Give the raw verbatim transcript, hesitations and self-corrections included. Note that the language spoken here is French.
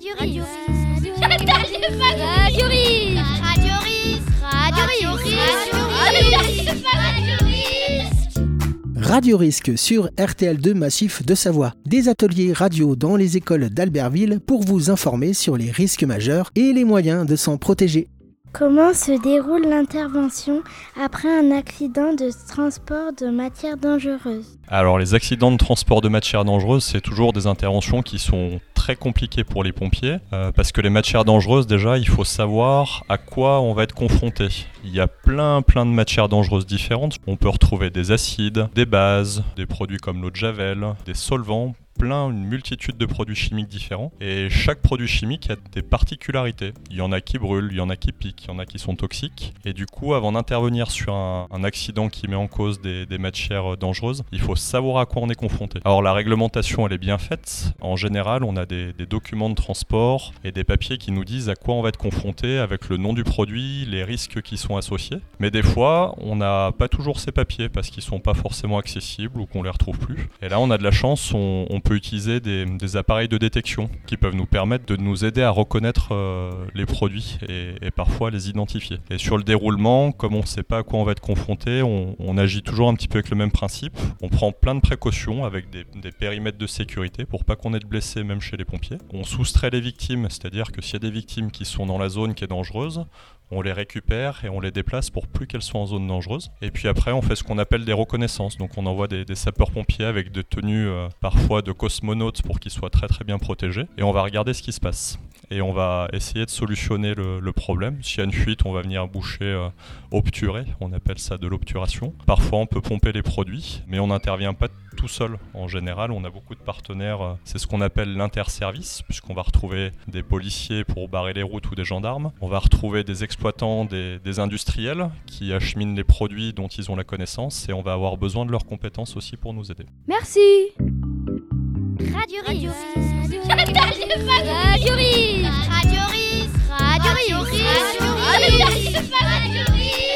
Radio Risque. Radio Risque. Radio Risque. Radio Risque. Radio Risque sur R T L deux Massif de Savoie. Des ateliers radio dans les écoles d'Albertville pour vous informer sur les risques majeurs et les moyens de s'en protéger. Comment se déroule l'intervention après un accident de transport de matières dangereuses ? Alors les accidents de transport de matières dangereuses, c'est toujours des interventions qui sont très compliquées pour les pompiers euh, parce que les matières dangereuses, déjà, il faut savoir à quoi on va être confronté. Il y a plein plein de matières dangereuses différentes. On peut retrouver des acides, des bases, des produits comme l'eau de javel, des solvants, plein, une multitude de produits chimiques différents. Et chaque produit chimique a des particularités. Il y en a qui brûlent, il y en a qui piquent, il y en a qui sont toxiques. Et du coup, avant d'intervenir sur un, un accident qui met en cause des, des matières dangereuses, il faut savoir à quoi on est confronté. Alors la réglementation, elle est bien faite. En général, on a des, des documents de transport et des papiers qui nous disent à quoi on va être confronté avec le nom du produit, les risques qui sont associés. Mais des fois, on n'a pas toujours ces papiers parce qu'ils ne sont pas forcément accessibles ou qu'on ne les retrouve plus. Et là, on a de la chance, on, on peut utiliser des, des appareils de détection qui peuvent nous permettre de nous aider à reconnaître euh, les produits et, et parfois les identifier. Et sur le déroulement, comme on ne sait pas à quoi on va être confronté, on, on agit toujours un petit peu avec le même principe. On prend plein de précautions avec des, des périmètres de sécurité pour pas qu'on ait de blessés même chez les pompiers. On soustrait les victimes, c'est-à-dire que s'il y a des victimes qui sont dans la zone qui est dangereuse, on les récupère et on les déplace pour plus qu'elles soient en zone dangereuse. Et puis après, on fait ce qu'on appelle des reconnaissances. Donc on envoie des, des sapeurs-pompiers avec des tenues euh, parfois de cosmonautes pour qu'ils soient très très bien protégés. Et on va regarder ce qui se passe. Et on va essayer de solutionner le, le problème. S'il y a une fuite, on va venir boucher, euh, obturer. On appelle ça de l'obturation. Parfois, on peut pomper les produits, mais on n'intervient pas tout seul. En général, on a beaucoup de partenaires. C'est ce qu'on appelle l'interservice, puisqu'on va retrouver des policiers pour barrer les routes ou des gendarmes. On va retrouver des exploitants, des, des industriels qui acheminent les produits dont ils ont la connaissance et on va avoir besoin de leurs compétences aussi pour nous aider. Merci. Radio Risque. Radio Risque. Radio Risque. Radio Risque. Radio Risque. Radio Risque.